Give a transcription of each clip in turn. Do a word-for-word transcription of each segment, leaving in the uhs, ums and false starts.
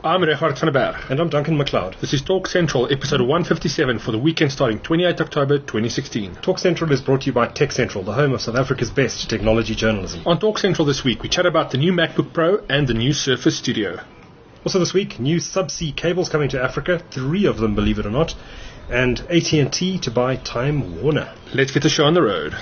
I'm Richard van der Berg. And I'm Duncan McLeod. This is Talk Central, episode one fifty-seven for the weekend starting twenty-eighth October twenty sixteen. Talk Central is brought to you by Tech Central, the home of South Africa's best technology journalism. On Talk Central this week, we chat about the new MacBook Pro and the new Surface Studio. Also this week, new subsea cables coming to Africa, three of them, believe it or not, and A T and T to buy Time Warner. Let's get the show on the road.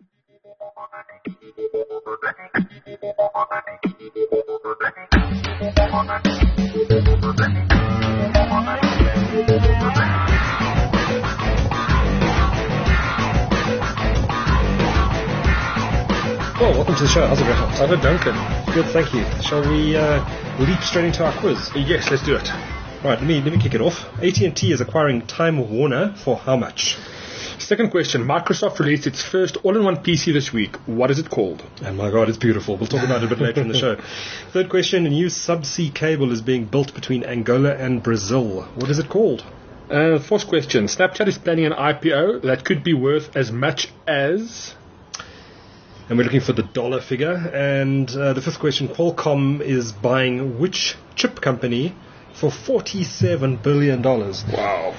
Well, welcome to the show. How's it going? Hello, Duncan. Good, thank you. Shall we uh, leap straight into our quiz? Yes, let's do it. Right, let me let me kick it off. A T and T is acquiring Time Warner for how much? Second question. Microsoft released its first all-in-one P C this week. What is it called? Oh my God, it's beautiful. We'll talk about it a bit later in the show. Third question. A new subsea cable is being built between Angola and Brazil. What is it called? Uh, fourth question. Snapchat is planning an I P O that could be worth as much as... And we're looking for the dollar figure. And uh, the fifth question. Qualcomm is buying which chip company for forty-seven billion dollars? Wow.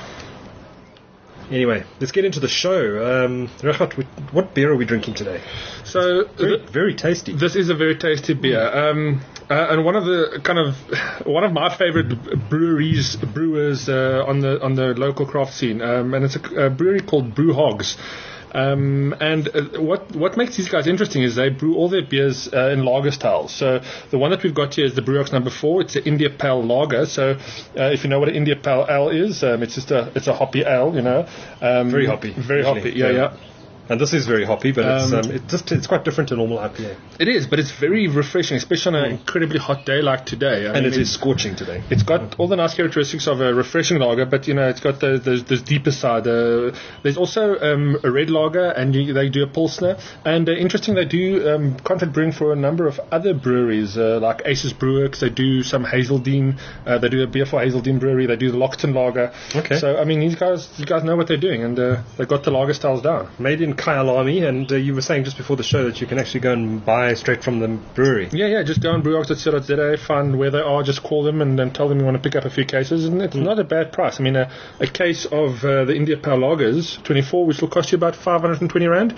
Anyway, let's get into the show. Um, Rehat, what beer are we drinking today? So very, th- very tasty. This is a very tasty beer, um, uh, and one of the kind of one of my favorite breweries, brewers uh, on the on the local craft scene, um, and it's a, a brewery called Brew Hogs. Um, and uh, what what makes these guys interesting is they brew all their beers uh, in lager styles. So the one that we've got here is the Brewhogs number four. It's an India Pale Lager. So uh, if you know what an India Pale Ale is, um, it's just a it's a hoppy ale, you know. Um, very hoppy. Very usually. hoppy. Yeah, yeah. yeah. And this is very hoppy, but it's Um, um, it just it's quite different to normal I P A. It is, but it's very refreshing, especially on an incredibly hot day like today. I And mean, it is scorching today. It's got all the nice characteristics of a refreshing lager, but you know it's got the the, the deeper side. Uh, there's also um, a red lager, and you, they do a pilsner. And uh, interesting, they do um, contract brewing for a number of other breweries, uh, like Aces Brewworks. They do some Hazeldean. Uh, they do a beer for Hazeldean Brewery. They do the Lockton Lager. Okay. So I mean, these guys, these guys know what they're doing, and uh, they've got the lager styles down. Made in Kyalami, and uh, you were saying just before the show that you can actually go and buy straight from the brewery. Yeah, yeah, just go on brewhogs dot co dot za, find where they are, just call them and then tell them you want to pick up a few cases, and it's mm. not a bad price. I mean, a, a case of uh, the India Pale Lagers, twenty-four, which will cost you about five hundred twenty rand.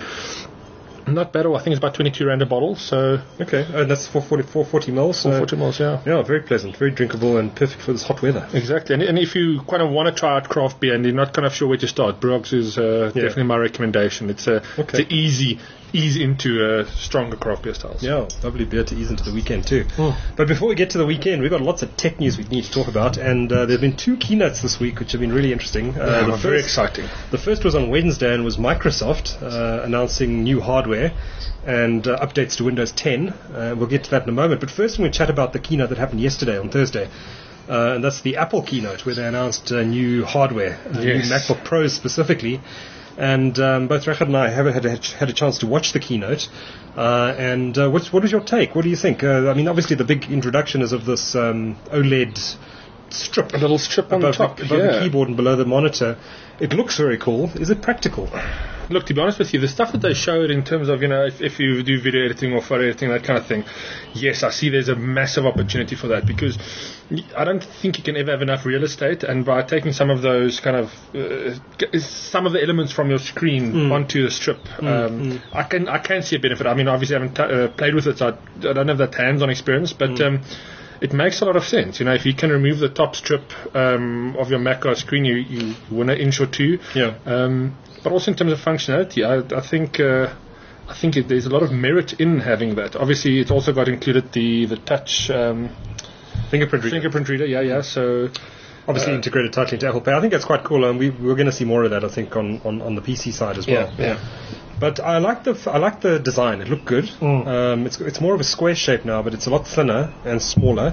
Not bad at all. I think it's about twenty-two rand a bottle. So okay, and that's for forty, four forty mils. four forty mils, yeah. Yeah, very pleasant, very drinkable, and perfect for this hot weather. Exactly. And, and if you kind of want to try out craft beer and you're not kind of sure where to start, Brewhogs is uh, yeah. definitely my recommendation. It's a okay. it's an easy ease into uh, stronger craft beer styles. Yeah, lovely beer to ease into the weekend too. Mm. But before we get to the weekend, we've got lots of tech news we need to talk about, and uh, there have been two keynotes this week which have been really interesting. Uh, yeah, the first, very first, exciting. The first was on Wednesday and was Microsoft uh, announcing new hardware and uh, updates to Windows ten. Uh, we'll get to that in a moment. But first, we'll chat about the keynote that happened yesterday on Thursday. Uh, and that's the Apple keynote, where they announced uh, new hardware, uh, yes. new MacBook Pros specifically. And um, both Rachad and I have had a, had a chance to watch the keynote. Uh, and uh, what's, what is your take? What do you think? Uh, I mean, obviously the big introduction is of this um, OLED strip. A little strip on the top. The, above yeah. the keyboard and below the monitor. It looks very cool. Is it practical? Look, to be honest with you, the stuff that they showed in terms of, you know, if, if you do video editing or photo editing, that kind of thing, yes, I see there's a massive opportunity for that, because I don't think you can ever have enough real estate, and by taking some of those kind of, uh, some of the elements from your screen mm. onto the strip, mm, um, mm. I can I can see a benefit. I mean, obviously I haven't t- uh, played with it, so I, I don't have that hands-on experience, but... Mm. Um, It makes a lot of sense. You know, if you can remove the top strip um, of your Mac O S screen, you, you win an inch or two. Yeah. Um, but also in terms of functionality, I, I think uh, I think it, there's a lot of merit in having that. Obviously, it's also got included the the touch um, fingerprint reader. Fingerprint reader, yeah, yeah. So obviously uh, integrated tightly into Apple Pay. I think that's quite cool, and we we're going to see more of that. I think on, on, on the P C side as well. Yeah. yeah. But I like the f- I like the design. It looked good. Mm. Um, it's it's more of a square shape now, but it's a lot thinner and smaller.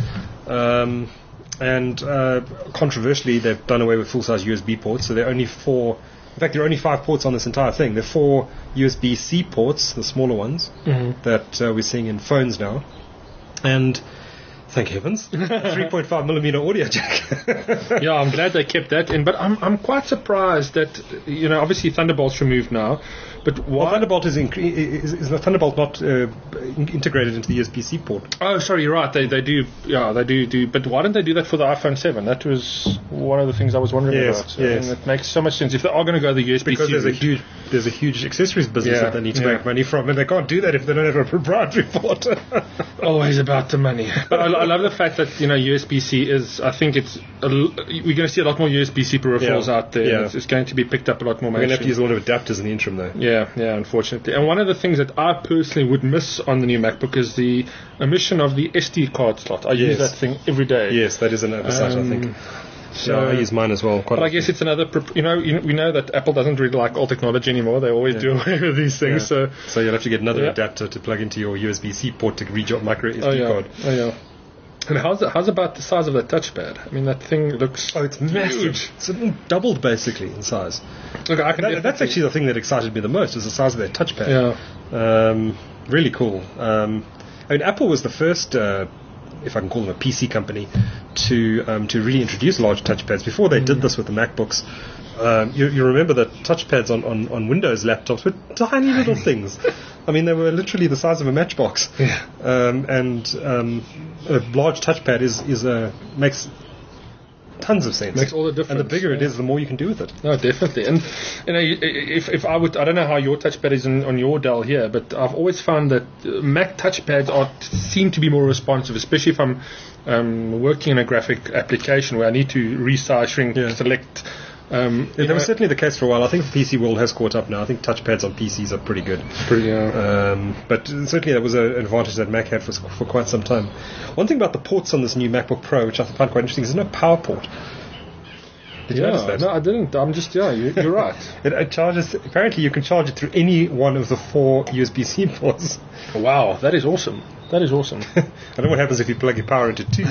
Um, and uh, controversially, they've done away with full-size U S B ports, so there are only four. In fact, there are only five ports on this entire thing. There are four U S B C ports, the smaller ones, mm-hmm. that uh, we're seeing in phones now. And Thank heavens. three point five millimeter audio jack. Yeah, I'm glad they kept that in, but I'm I'm quite surprised that, you know, obviously Thunderbolt's removed now, but why? Well, Thunderbolt is, incre- is, is the Thunderbolt not uh, in- integrated into the U S B C port? Oh, sorry, you're right. They they do, yeah, they do do. But why didn't they do that for the iPhone seven? That was one of the things I was wondering Yes, about. yes. And it makes so much sense if they are going to go the U S B C Because there's a route. huge there's a huge accessories business Yeah, that they need to yeah. make money from, and they can't do that if they don't have a proprietary port. Always about the money. But I, I love the fact that, you know, U S B C is, I think it's, a l- we're going to see a lot more U S B C peripherals Yeah, out there. yeah. It's, it's going to be picked up a lot more. We're going to have to use mainstream. a lot of adapters in the interim, though. Yeah, yeah, unfortunately. And one of the things that I personally would miss on the new MacBook is the omission of the S D card slot. I use Yes. that thing every day. Yes, that is an oversight, Um, I think. So, yeah, I use mine as well. Quite but I often. guess it's another, prop- you know, you know, we know that Apple doesn't really like old technology anymore. They always do away with these Yeah. things. So, So you'll have to get another Yeah. adapter to plug into your U S B C port to read your micro S D oh yeah, card. oh yeah. And how's it, how's about the size of the touchpad? I mean, that thing looks. Oh, it's massive. huge. It's doubled basically in size. Look, I can That, that's definitely- actually the thing that excited me the most, is the size of their touchpad. Yeah. Um, really cool. Um, I mean, Apple was the first, uh, if I can call them a P C company, to um, to really introduce large touchpads. Before they did this with the MacBooks, um, you, you remember that touchpads on, on, on Windows laptops were tiny little things. I mean, they were literally the size of a matchbox. Yeah. Um, and um, a large touchpad is is a makes tons of sense. Makes all the difference. And the bigger it yeah. is, the more you can do with it. No, definitely. And you know, if if I would, I don't know how your touchpad is on, on your Dell here, but I've always found that uh, Mac touchpads are seem to be more responsive, especially if I'm um, working in a graphic application where I need to resize, shrink, Yeah. select. Um, Yeah, you that was know, certainly the case for a while. I think the P C world has caught up now. I think touchpads on P Cs are pretty good. pretty, uh, Um, but certainly that was an advantage that Mac had for, for quite some time. One thing about the ports on this new MacBook Pro, which I find quite interesting, is there's no power port. Did you yeah, notice that? no, I didn't. I'm just, yeah, you, you're right. It, it charges. Apparently, you can charge it through any one of the four U S B C ports. Wow, that is awesome. That is awesome. I don't know what happens if you plug your power into two.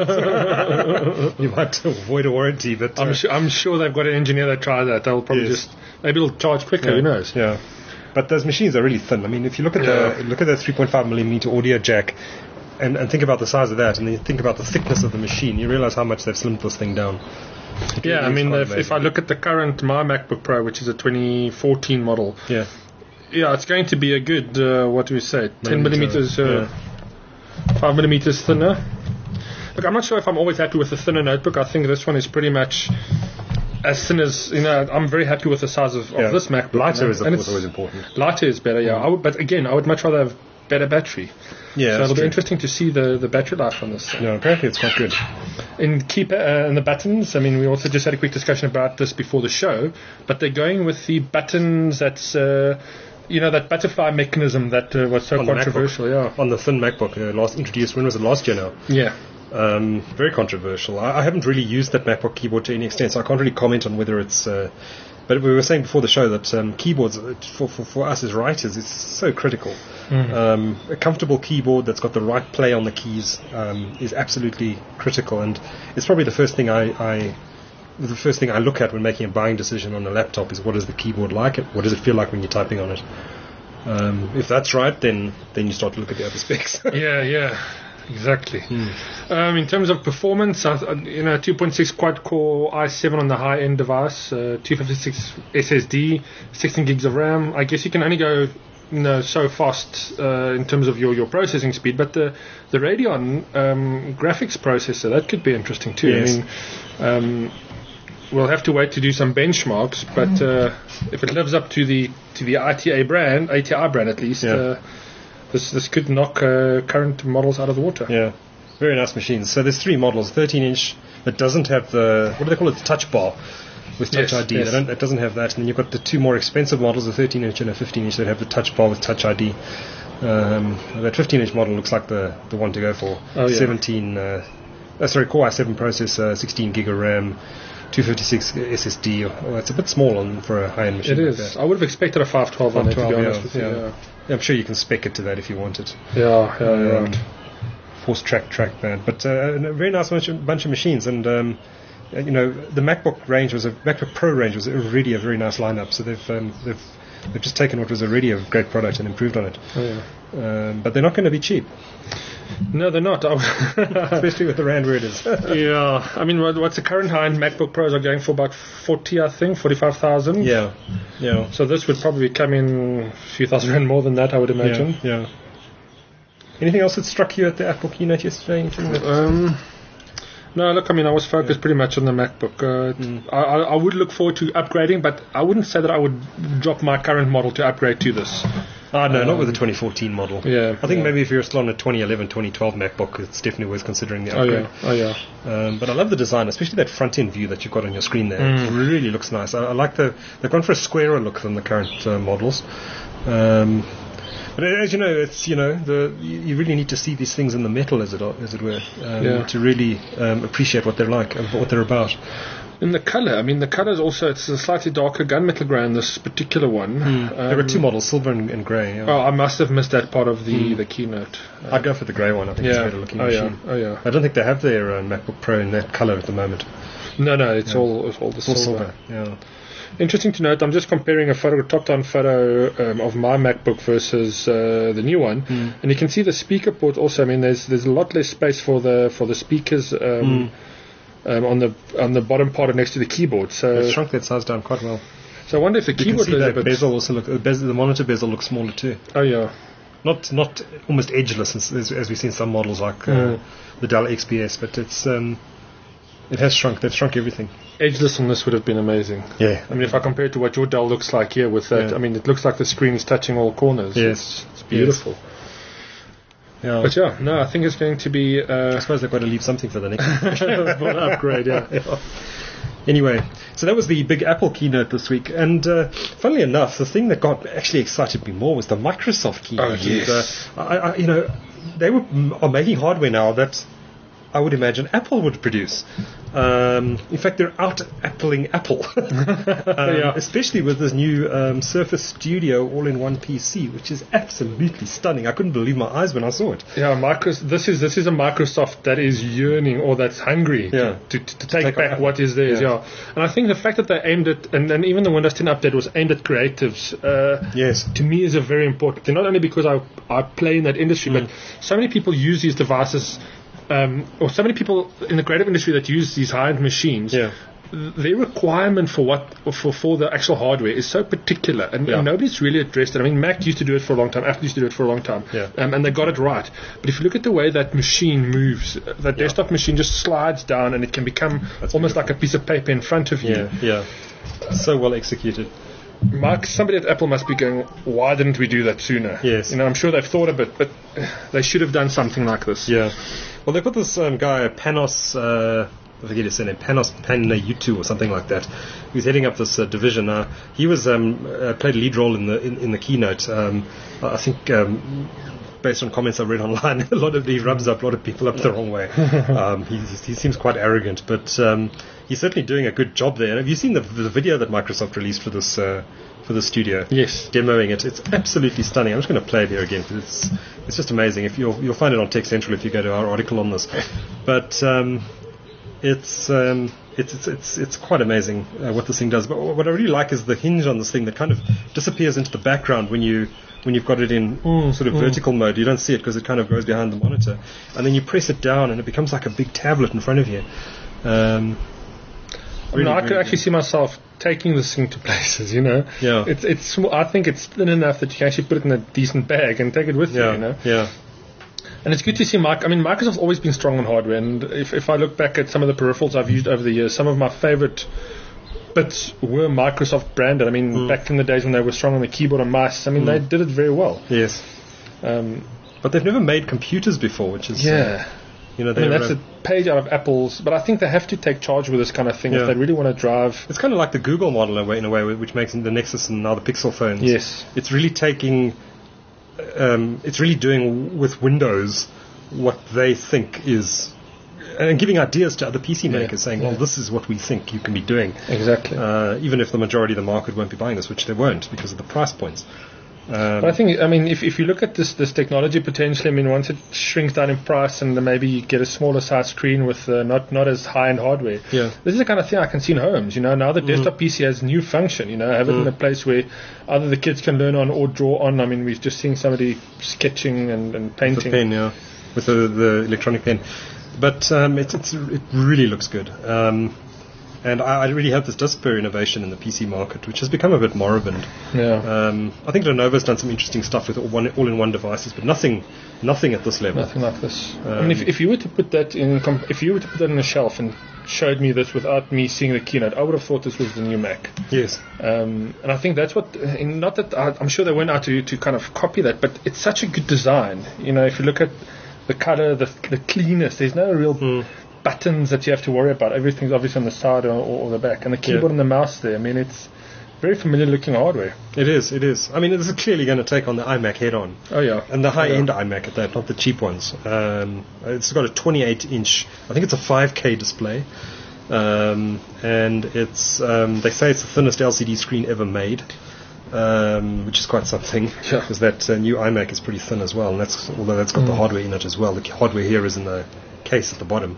You might avoid a warranty, but uh, I'm sure. I'm sure they've got an engineer that tries that. They'll probably Yes. just maybe it'll charge quicker. yeah, Who knows? Yeah, but those machines are really thin. I mean, if you look at Yeah. the look at the three point five millimeter audio jack, and, and think about the size of that, and then you think about the thickness of the machine, you realize how much they've slimmed this thing down. It Yeah, really I is mean, quite if, if amazing. I look at the current my MacBook Pro, which is a twenty fourteen model, yeah, yeah, it's going to be a good. Uh, what do we say? Ten Millimeter, millimeters, uh, five millimeters thinner. Look, I'm not sure if I'm always happy with the thinner notebook. I think this one is pretty much as thin as you know. I'm very happy with the size of, of yeah. this MacBook. Lighter you know, is of and course it's- always important. Lighter is better, yeah. I would, but again, I would much rather have better battery. Yeah, so that's it'll be true. interesting to see the, the battery life on this thing. No, apparently it's quite good. In keep uh, and the buttons, I mean, we also just had a quick discussion about this before the show, but they're going with the buttons that's, uh, you know, that butterfly mechanism that uh, was so On the controversial. MacBook. Yeah, On the thin MacBook, uh, last introduced, when was it, last year now? yeah, Um, very controversial. I, I haven't really used that MacBook keyboard to any extent, so I can't really comment on whether it's. Uh, but we were saying before the show that um, keyboards uh, for, for for us as writers is so critical. Um, a comfortable keyboard that's got the right play on the keys um, is absolutely critical, and it's probably the first thing I, I the first thing I look at when making a buying decision on a laptop is what is the keyboard like? What does it feel like when you're typing on it? Um, if that's right, then then you start to look at the other specs. yeah, yeah. Exactly. Um, in terms of performance, I, I- you know, two point six quad-core i seven on the high-end device, uh, two fifty-six S S D, sixteen gigs of RAM. I guess you can only go, you know, so fast uh, in terms of your, your processing speed, but the the Radeon um, graphics processor, that could be interesting too. Yes. I mean, um, we'll have to wait to do some benchmarks, but uh, if it lives up to the to the I T A brand, A T I brand at least. Yeah. Uh, This this could knock uh, current models out of the water. Yeah, very nice machines. So there's three models: thirteen inch that doesn't have the what do they call it, the touch bar with Touch Yes, I D. yes. They don't, it doesn't have that. And then you've got the two more expensive models, a thirteen inch and a fifteen inch, that have the touch bar with Touch I D. Um, that fifteen inch model looks like the, the one to go for. Oh, yeah. seventeen, uh, uh, sorry, Core i seven processor, sixteen gig of RAM, two fifty-six S S D. Oh, it's a bit small on for a high-end machine. It like is. that. I would have expected a five twelve on it, to be five twelve, honest with you. yeah, Yeah, yeah. I'm sure you can spec it to that if you want it. yeah, yeah, you're Um, right. force track trackpad, but uh, a very nice bunch of, bunch of machines. And um, uh, you know, the MacBook range was a MacBook Pro range was already a very nice lineup. So they've um, they've They've just taken what was already a great product and improved on it. Oh, yeah. Um, but they're not going to be cheap, No, they're not. especially with the rand where it is. Yeah, I mean, what, what's the current high-end MacBook Pros are going for about forty, I think, forty-five thousand. Yeah, yeah. So this would probably come in a few thousand rand more than that, I would imagine. Yeah, yeah. Anything else that struck you at the Apple keynote yesterday? Anything that Um, no, look, I mean, I was focused Yeah. pretty much on the MacBook. Uh, Mm. I, I I would look forward to upgrading, but I wouldn't say that I would drop my current model to upgrade to this. Ah, no, not with the Um, twenty fourteen model. Yeah, I think yeah. maybe if you're still on a twenty eleven, twenty twelve MacBook, it's definitely worth considering the Oh upgrade. yeah, oh yeah. Um, but I love the design, especially that front-end view that you've got on your screen there. Mm. It really looks nice. I, I like the... They've gone for a squarer look than the current uh, models. Um, but as you know, it's, you know, the you you really need to see these things in the metal, as it, as it were, um, Yeah. to really um, appreciate what they're like and what they're about. In the color, I mean, the color is also, it's a slightly darker gunmetal grey in this particular one. Um, there were two models, silver and, and grey. Yeah. Oh, I must have missed that part of the, Mm. the keynote. Uh, I'd go for the grey one. I think it's a yeah. better looking Oh yeah. machine. Oh yeah. I don't think they have their uh, MacBook Pro in that colour at the moment. No, no, it's Yeah. all it's all the It's all silver. silver. Yeah. Interesting to note, I'm just comparing a photo, top-down photo um, of my MacBook versus uh, the new one, Mm. and you can see the speaker port also. I mean, there's there's a lot less space for the for the speakers um, Mm. um, on the on the bottom part of next to the keyboard. They've So, shrunk that size down quite well. so I wonder if the You can keyboard see is a that bit. bezel also look, uh, bezel, the monitor bezel looks smaller too. Oh yeah, Not not almost edgeless as, as, as we see in some models like uh, Mm. the Dell X P S, but it's um, it has shrunk. They've shrunk everything. edgeless on this would have been amazing. Yeah. I mean, if I compare it to what your Dell looks like here with that, Yeah. I mean, it looks like the screen's touching all corners. Yes. It's, it's beautiful. Yeah. But yeah, no, I think it's going to be I uh, suppose they've got to leave something for the next for an upgrade. Yeah. Yeah. Anyway, so that was the big Apple keynote this week, and uh, funnily enough, the thing that got actually excited me more was the Microsoft keynote. Oh, yes. And, uh, I, I, you know, they were, are making hardware now that I would imagine Apple would produce. Um, in fact, they're out-appling Apple, um, Yeah. especially with this new um, Surface Studio all-in-one P C, which is absolutely stunning. I couldn't believe my eyes when I saw it. Yeah, Microsoft. This is this is a Microsoft that is yearning or that's hungry Yeah. to, to, to take, take back on- what is theirs. Yeah. Yeah. and I think the fact that they aimed at and, and even the Windows ten update was aimed at creatives. Uh, Yes. to me is a very important thing. Not only because I I play in that industry, Mm. but so many people use these devices. Um, or so many people in the creative industry that use these high-end machines. Yeah. Their requirement for what for for the actual hardware is so particular, and, Yeah. and nobody's really addressed it. I mean, Mac used to do it for a long time, Apple used to do it for a long time, Yeah. um, and they got it right. But if you look at the way that machine moves, uh, that Yeah. desktop machine just slides down, and it can become That's almost beautiful. like a piece of paper in front of you. Yeah, yeah. So well executed. Mark, somebody at Apple must be going, why didn't we do that sooner? Yes. You know, I'm sure they've thought of it, but uh, they should have done something like this. Yeah. Well, they've got this um, guy, Panos, uh, I forget his name, Panos Panayutu or something like that, who's heading up this uh, division. Uh, he was um, uh, played a lead role in the in, in the keynote. Um, I think, um, based on comments I read online, a lot of he rubs up a lot of people up the wrong way. Um, he, he seems quite arrogant, but um, he's certainly doing a good job there. And have you seen the, the video that Microsoft released for this uh, for the studio? Yes. Demoing it. It's absolutely stunning. I'm just going to play it here again because it's it's just amazing. If you'll you'll find it on Tech Central if you go to our article on this. But um, it's um, it's it's it's it's quite amazing uh, what this thing does. But what I really like is the hinge on this thing that kind of disappears into the background when you when you've got it in Mm, sort of mm. vertical mode. You don't see it because it kind of goes behind the monitor, and then you press it down and it becomes like a big tablet in front of you. Um, I mean, really, I could really actually see myself taking this thing to places, you know. Yeah. It's it's. sm- I think it's thin enough that you can actually put it in a decent bag and take it with yeah, you, you know. yeah. And it's good to see Mike. I mean, Microsoft's always been strong on hardware, and if if I look back at some of the peripherals I've used over the years, some of my favorite bits were Microsoft branded. I mean, Mm. back in the days when they were strong on the keyboard and mouse, I mean, Mm. they did it very well. Yes. Um, But they've never made computers before, which is uh, yeah. you know I mean, they're, that's uh, a page out of Apple's, but I think they have to take charge with this kind of thing Yeah. if they really want to drive. It's kind of like the Google model in a way, in a way which makes the Nexus and now the Pixel phones. Yes. It's really taking, um, it's really doing with Windows what they think is, and giving ideas to other P C Yeah, makers, saying, well, yeah. this is what we think you can be doing. Exactly. Uh, even if the majority of the market won't be buying this, which they won't because of the price points. Um, But I think, I mean, if if you look at this this technology potentially, I mean, once it shrinks down in price and then maybe you get a smaller size screen with uh, not not as high end hardware, Yeah. this is the kind of thing I can see in homes. You know, now the desktop P C has new function. You know, have it in a place where either the kids can learn on or draw on. I mean, we've just seen somebody sketching and, and the painting. pen, yeah, with the, the electronic pen. But um, it, it's, it really looks good. Um, and I, I really hope this does spur innovation in the P C market, which has become a bit moribund. Yeah. Um, I think Lenovo's done some interesting stuff with all one- all-in-one devices, but nothing, nothing at this level. Nothing like this. I Um, mean, if, if you were to put that in, com- if you were to put that on a shelf and showed me this without me seeing the keynote, I would have thought this was the new Mac. Yes. Um, and I think that's what, in, not that I, I'm sure they went out to to kind of copy that, but it's such a good design. You know, if you look at the color, the the cleanness, there's no real Mm. buttons that you have to worry about. Everything's obviously on the side or, or, or the back, and the keyboard Yeah. and the mouse there. I mean, it's very familiar looking hardware. It is, it is. I mean, this is clearly going to take on the iMac head-on. Oh yeah, And the high-end Yeah. iMac at that, not the cheap ones. Um, it's got a twenty-eight inch, I think it's a five K display. Um, and it's, um, they say it's the thinnest L C D screen ever made. Um, which is quite something, Yeah. because that uh, new iMac is pretty thin as well, and that's although that's got the hardware in it as well. The hardware here is in the case at the bottom,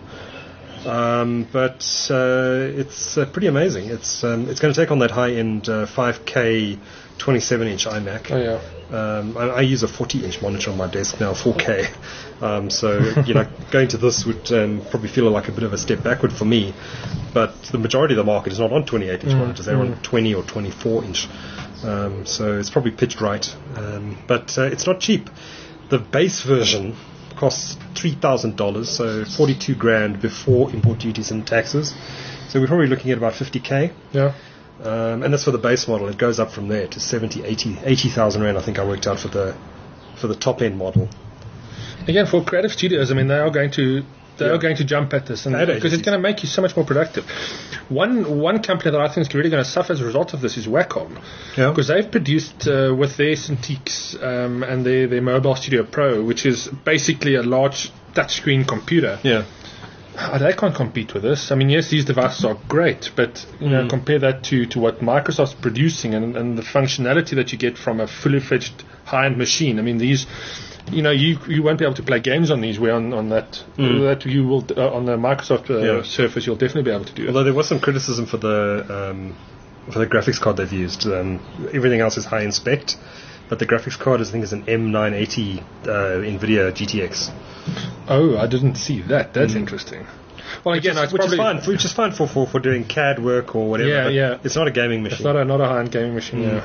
um, but uh, it's uh, pretty amazing. It's um, it's going to take on that high-end uh, five K twenty-seven inch iMac. Oh yeah. Um, I, I use a forty inch monitor on my desk now, four K. Um, so, you know, going to this would um, probably feel like a bit of a step backward for me. But the majority of the market is not on twenty-eight inch monitors. They're on twenty or twenty-four inch. Um, so it's probably pitched right. Um, but uh, it's not cheap. The base version costs three thousand dollars, so forty-two grand before import duties and taxes. So we're probably looking at about fifty K. Yeah. Um, and that's for the base model. It goes up from there to seventy, eighty, eighty thousand rand. I think I worked out for the for the top end model. Again, for creative studios, I mean, they are going to they Yeah. are going to jump at this, and Ad because it's agencies. going to make you so much more productive. One one company that I think is really going to suffer as a result of this is Wacom, Yeah. because they've produced uh, with their Cintiqs um, and their their Mobile Studio Pro, which is basically a large touchscreen computer. Yeah. Oh, they can't compete with this. I mean, yes, these devices are great, but you know, Mm. compare that to, to what Microsoft's producing and, and the functionality that you get from a fully fledged high-end machine. I mean, these, you know, you you won't be able to play games on these. Where on, on that Mm. that you will uh, on the Microsoft uh, Yeah. Surface, you'll definitely be able to do it. Although there was some criticism for the um, for the graphics card they've used. Um, everything else is high in spec, but the graphics card is, I think, is an M nine eighty uh, NVIDIA G T X. Oh, I didn't see that. That's Mm. interesting. Well, Which, again, is, it's which probably is fine. Which is fine for, for, for doing C A D work or whatever. Yeah, but yeah. It's not a gaming It's machine. not a not a high-end gaming machine. Mm.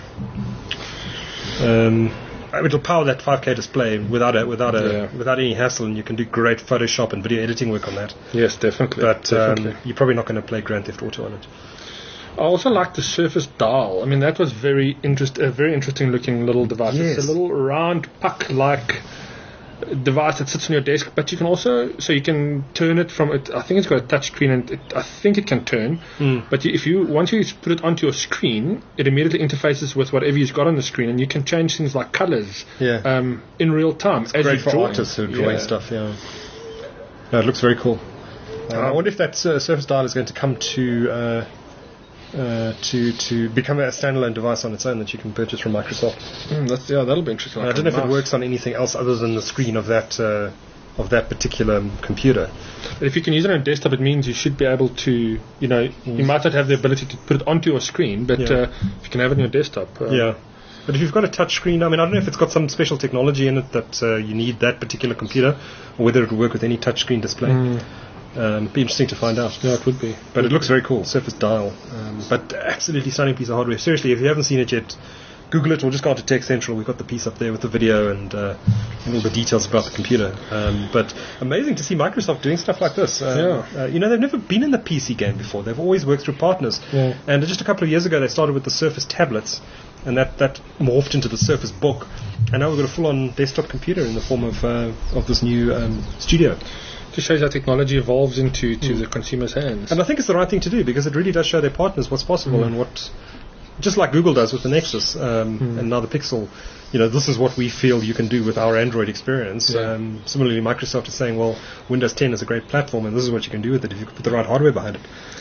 Yeah. Um, it'll power that five K display without a without a Yeah. without any hassle, and you can do great Photoshop and video editing work on that. Yes, definitely. But definitely. um, you're probably not going to play Grand Theft Auto on it. I also like the Surface Dial. I mean, that was very interest, a very interesting looking little device. Yes. It's a little round puck-like device that sits on your desk, but you can also, so you can turn it from it. I think it's got a touch screen, and it, I think it can turn. Mm. But you, if you once you put it onto your screen, it immediately interfaces with whatever you've got on the screen, and you can change things like colors Yeah. um, in real time. as Great you're for drawing. artists who are drawing Yeah. stuff, yeah. No, it looks very cool. Uh, I wonder if that uh, Surface Dial is going to come to uh, uh, to to become a standalone device on its own that you can purchase from Microsoft. Mm, that's, yeah, that'll be interesting. I Like don't know a if it mouse. works on anything else other than the screen of that uh, of that particular um, computer. But if you can use it on a desktop, it means you should be able to, you know, you might not have the ability to put it onto your screen, but Yeah. uh, if you can have it on your desktop. Uh, Yeah. But if you've got a touch screen, I mean, I don't know if it's got some special technology in it that uh, you need that particular computer, or whether it will work with any touch screen display. Mm, Um, be interesting to find out. yeah, it would be. But it looks very cool, Surface Dial. Um, but absolutely stunning piece of hardware. Seriously, if you haven't seen it yet, Google it or just go on to Tech Central. We've got the piece up there with the video and, uh, and all the details about the computer. Um, but amazing to see Microsoft doing stuff like this. Um, Yeah. uh, you know, they've never been in the P C game before. They've always worked through partners. Yeah. And just a couple of years ago, they started with the Surface tablets, and that, that morphed into the Surface Book. And now we've got a full-on desktop computer in the form of uh, of this new um, studio. Just shows how technology evolves into to the consumer's hands. And I think it's the right thing to do because it really does show their partners what's possible and what, just like Google does with the Nexus um, and now the Pixel, you know, this is what we feel you can do with our Android experience. Yeah. Um, similarly, Microsoft is saying, well, Windows ten is a great platform and this is what you can do with it if you put the right hardware behind it.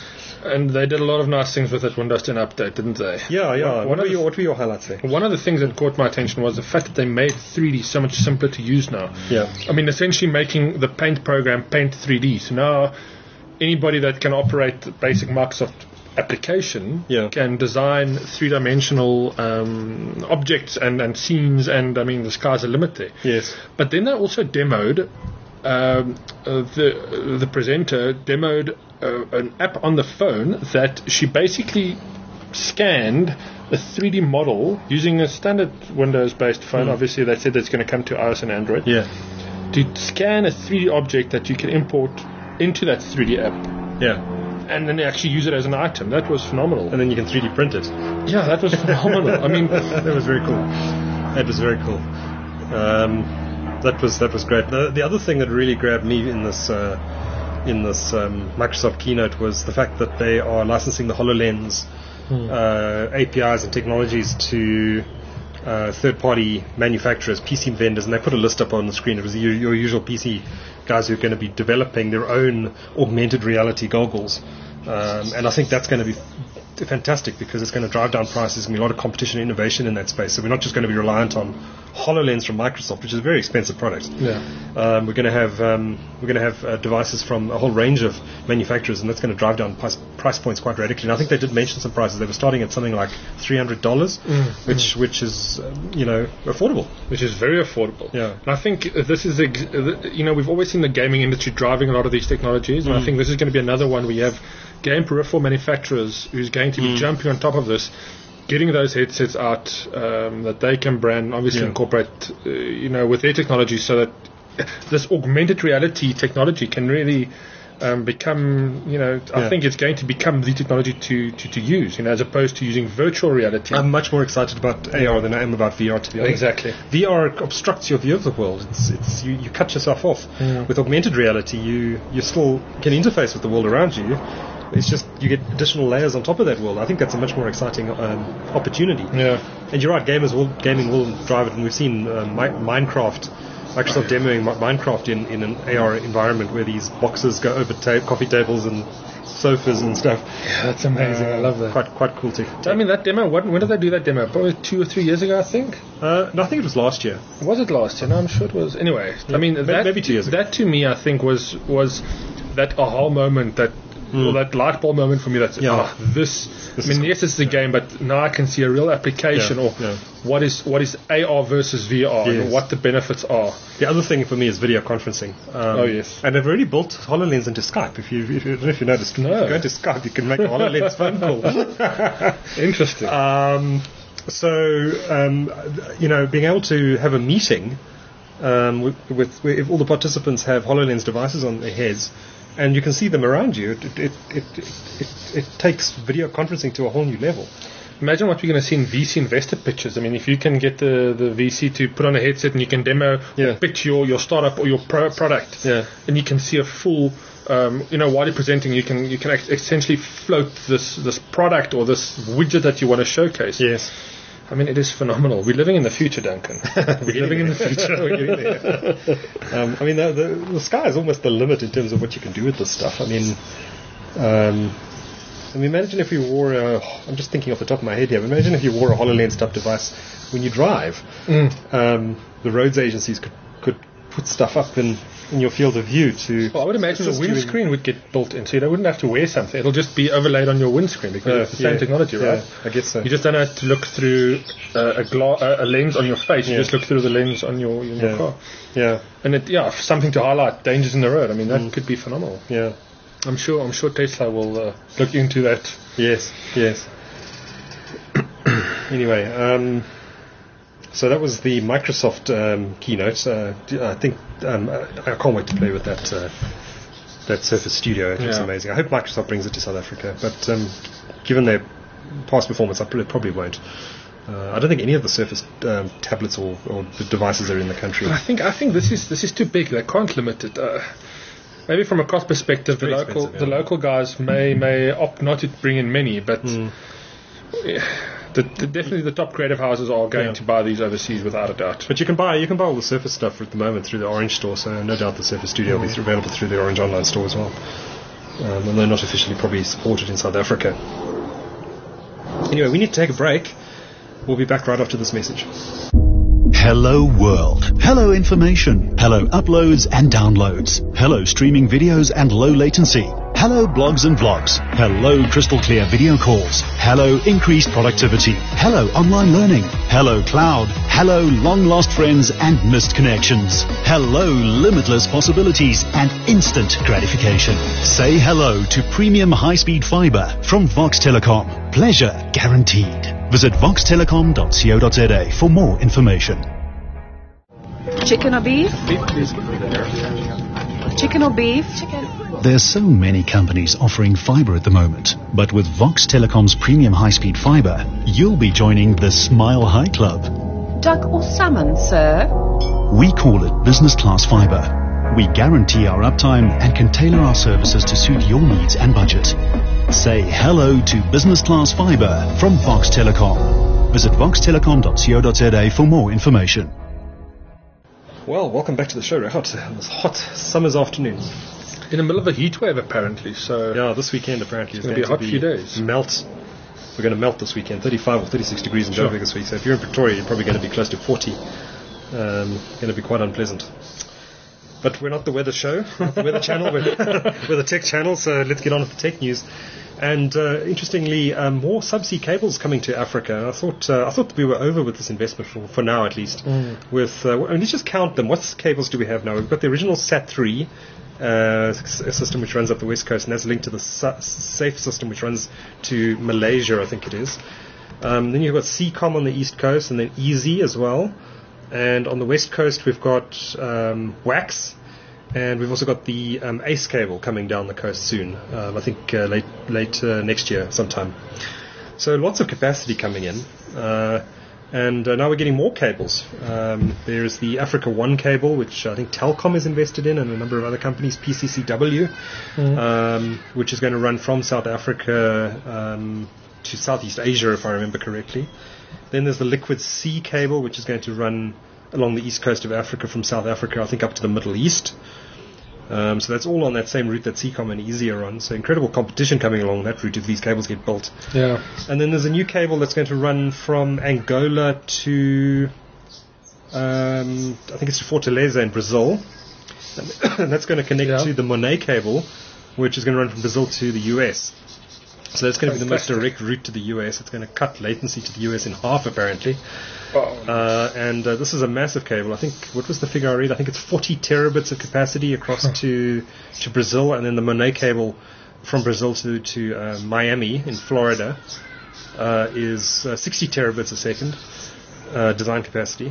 and they did a lot of nice things with that Windows ten update, didn't they? Yeah, yeah. One, What, one were of your, the, what were your highlights there? one of the things that caught my attention was the fact that they made three D so much simpler to use now. Yeah. I mean, essentially making the Paint program Paint three D. So now anybody that can operate the basic Microsoft application Yeah. can design three-dimensional um, objects and, and scenes, and I mean, the sky's the limit there. Yes. But then they also demoed, um, uh, the the presenter demoed uh, an app on the phone that she basically scanned a three D model using a standard Windows-based phone. Mm. Obviously, they said it's going to come to iOS and Android. Yeah. To scan a three D object that you can import into that three D app, Yeah. and then actually use it as an item. That was phenomenal. And then you can three D print it. Yeah, that was phenomenal. I mean, that was very cool. That was very cool. Um, that was that was great. The, the other thing that really grabbed me in this uh, in this um, Microsoft keynote was the fact that they are licensing the HoloLens Hmm. uh, A P Is and technologies to uh, third-party manufacturers, P C vendors, and they put a list up on the screen. It was your, your usual P C guys who are going to be developing their own augmented reality goggles, um, and I think that's going to be f- fantastic because it's going to drive down prices. There's going to be a lot of competition and innovation in that space. So we're not just going to be reliant on HoloLens from Microsoft, which is a very expensive product. yeah. Um, we're going to have um, we're going to have uh, devices from a whole range of manufacturers, and that's going to drive down price, price points quite radically. And I think they did mention some prices. They were starting at something like three hundred dollars, Mm, which which is um, you know affordable. Which is very affordable. Yeah. And I think this is, ex- you know, we've always seen the gaming industry driving a lot of these technologies, and I think this is going to be another one where you have game peripheral manufacturers who's going to be Mm. jumping on top of this, getting those headsets out um, that they can brand, obviously Yeah. incorporate, uh, you know, with their technology, so that this augmented reality technology can really um, become, you know, I Yeah. think it's going to become the technology to, to, to use, you know, as opposed to using virtual reality. I'm much more excited about A R than I am about V R, to be honest. Exactly. V R obstructs your view of the world. It's, it's you, you cut yourself off. Yeah. With augmented reality, you you still can interface with the world around you. It's just you get additional layers on top of that world. I think that's a much more exciting um, opportunity. Yeah. And you're right, gamers will gaming will drive it, and we've seen uh, Mi- Minecraft, Microsoft demoing Mi- Minecraft in, in an A R environment where these boxes go over ta- coffee tables and sofas and stuff. Yeah, that's amazing. I love that. Quite quite cool too. I mean, that demo, when, when did they do that demo? Probably two or three years ago, I think. Uh, no, I think it was last year. Was it last year? No, I'm sure it was. Anyway, I mean, May- that, maybe two years ago. That to me, I think, was was that aha moment, that or that light bulb moment for me. That's Yeah. ah, this. This I mean, is- yes, it's the game, but now I can see a real application, Yeah, or yeah. what is what is A R versus V R, Yes. and what the benefits are. The other thing for me is video conferencing. Um, Oh, yes. And they've already built HoloLens into Skype. If you, if you, I don't know if you noticed, No. if you go into Skype, you can make a HoloLens phone call. Interesting. Um, so, um, you know, being able to have a meeting um, with, with if all the participants have HoloLens devices on their heads, and you can see them around you, it it, it, it, it it takes video conferencing to a whole new level. Imagine what we're going to see in V C investor pitches. I mean, if you can get the, the V C to put on a headset and you can demo Yeah. or pitch your, your startup or your pro- product, Yeah. and you can see a full, um, you know, while you're presenting, you can you can ex- essentially float this this product or this widget that you want to showcase. Yes. I mean, it is phenomenal. We're living in the future, Duncan. We're living in the future. We're getting there. um, I mean, the, the, the sky is almost the limit in terms of what you can do with this stuff. I mean, um, I mean, imagine if you wore a, I'm just thinking off the top of my head here, but imagine if you wore a HoloLens type device when you drive. Mm. Um, the roads agencies could, could put stuff up in, in your field of view to... Well, I would imagine the assist you in- windscreen would get built in, so you wouldn't have to wear something. It'll just be overlaid on your windscreen because Uh, it's the same yeah, technology, yeah, right? I guess so. You just don't have to look through uh, a, gla- uh, a lens on your face. You Yeah. just look through the lens on your, in your Yeah. car. Yeah, And it, yeah, something to highlight dangers in the road. I mean, Mm. that could be phenomenal. yeah. I'm sure. I'm sure Tesla will uh, look into that. Yes, yes. Anyway, um, so that was the Microsoft um, keynote. Uh, d- I think um, I I can't wait to play with that uh, that Surface Studio. It looks Yeah. amazing. I hope Microsoft brings it to South Africa, but um, given their past performance, I pr- probably won't. Uh, I don't think any of the Surface um, tablets or, or the devices are in the country. I think. I think this is this is too big. They can't limit it. Uh, maybe from a cost perspective, the very local expensive, the yeah. local guys may may opt not to bring in many, but. Mm. yeah, The, the, definitely, the top creative houses are going Yeah. to buy these overseas without a doubt. But you can buy you can buy all the Surface stuff at the moment through the Orange store, so no doubt the Surface Studio will be th- available through the Orange online store as well. um, although not officially probably supported in South Africa. Anyway, we need to take a break. We'll be back right after this message. Hello world. Hello information. Hello uploads and downloads. Hello streaming videos and low latency. Hello blogs and vlogs. Hello crystal clear video calls. Hello increased productivity. Hello online learning. Hello cloud. Hello long lost friends and missed connections. Hello limitless possibilities and instant gratification. Say hello to premium high speed fiber from Vox Telecom. Pleasure guaranteed. Visit vox telecom dot co dot za for more information. Chicken or beef? Beef, please. Chicken or beef? Chicken. There's so many companies offering fiber at the moment, but with Vox Telecom's premium high-speed fiber, you'll be joining the Smile High Club. Duck or salmon, sir? We call it business class fiber. We guarantee our uptime and can tailor our services to suit your needs and budget. Say hello to business class fiber from Vox Telecom. Visit vox telecom dot co dot za for more information. Well, welcome back to the show, Rehat. This hot summer's afternoon. In the middle of a heat wave, apparently. So Yeah, this weekend apparently is It's going gonna to be a hot few days. Melt. We're going to melt this weekend, thirty-five or thirty-six degrees in Sure. Joburg this week. So if you're in Victoria, you're probably going to be close to forty. Um, going to be quite unpleasant. But we're not the weather show, not the weather channel. We're, we're the tech channel. So let's get on with the tech news. And uh, interestingly, um, more subsea cables coming to Africa. I thought uh, I thought we were over with this investment for, for now, at least. Mm. With uh, well, let's just count them. What cables do we have now? We've got the original SAT three. Uh, s- a system which runs up the west coast, and that's linked to the sa- SAFE system which runs to Malaysia, I think it is. Um, then you've got CCOM on the east coast, and then EASY as well. And on the west coast, we've got um, WAX, and we've also got the um, ACE cable coming down the coast soon. Um, I think uh, late late uh, next year sometime. So lots of capacity coming in. Uh, And uh, now we're getting more cables. Um, there's the Africa One cable, which I think Telkom is invested in, and a number of other companies, P C C W, Mm. um, which is going to run from South Africa um, to Southeast Asia, if I remember correctly. Then there's the Liquid Sea cable, which is going to run along the east coast of Africa from South Africa, I think, up to the Middle East. Um, so that's all on that same route that CCOM and EASY are on. So incredible competition coming along that route if these cables get built. Yeah. And then there's a new cable that's going to run from Angola to, um, I think it's to Fortaleza in Brazil. And that's going to connect Yeah. to the Monet cable, which is going to run from Brazil to the U S. So that's going to be the most Fantastic. direct route to the U S. It's going to cut latency to the U S in half, apparently. Oh, Uh, and uh, this is a massive cable. I think, what was the figure I read? I think it's forty terabits of capacity across to to Brazil, and then the Monet cable from Brazil to, to uh, Miami in Florida uh, is uh, sixty terabits a second uh, design capacity.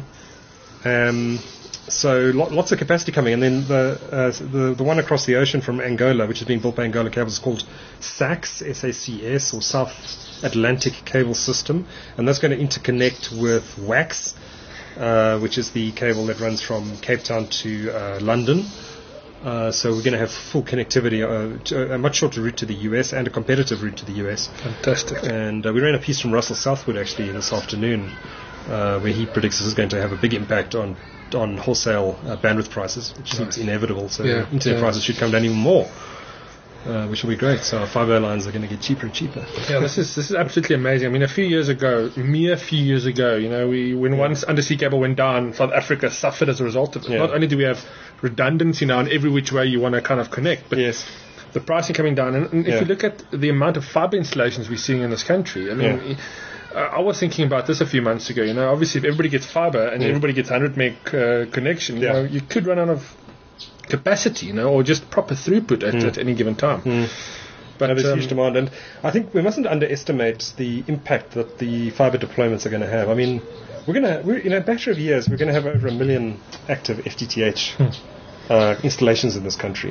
Um, so lo- lots of capacity coming. And then the, uh, the the one across the ocean from Angola, which is being built by Angola Cables, is called SACS, S A C S, or South Atlantic Cable System, and that's going to interconnect with WAX, uh, which is the cable that runs from Cape Town to uh, London. Uh, so we're going to have full connectivity, uh, to a much shorter route to the U S and a competitive route to the U S. fantastic. And uh, we ran a piece from Russell Southwood actually this afternoon, uh, where he predicts this is going to have a big impact on on wholesale uh, bandwidth prices, which seems inevitable. So Yeah, internet yeah. prices should come down even more, uh, which will be great. So our fiber lines are going to get cheaper and cheaper. Yeah, this is this is absolutely amazing. I mean, a few years ago, mere few years ago, you know, we when one undersea cable went down, South Africa suffered as a result of it. Yeah. Not only do we have redundancy now in every which way you want to kind of connect, but Yes. the pricing coming down. And, and if Yeah. you look at the amount of fiber installations we're seeing in this country, I mean. Yeah. Uh, I was thinking about this a few months ago. You know, obviously, if everybody gets fiber and Yeah. everybody gets one hundred meg uh, connection, you Yeah. know, you could run out of capacity, you know, or just proper throughput at, at any given time. But No, there's um, huge demand, and I think we mustn't underestimate the impact that the fiber deployments are going to have. I mean, we're going to, we're, in a matter of years, we're going to have over a million active F T T H uh, installations in this country.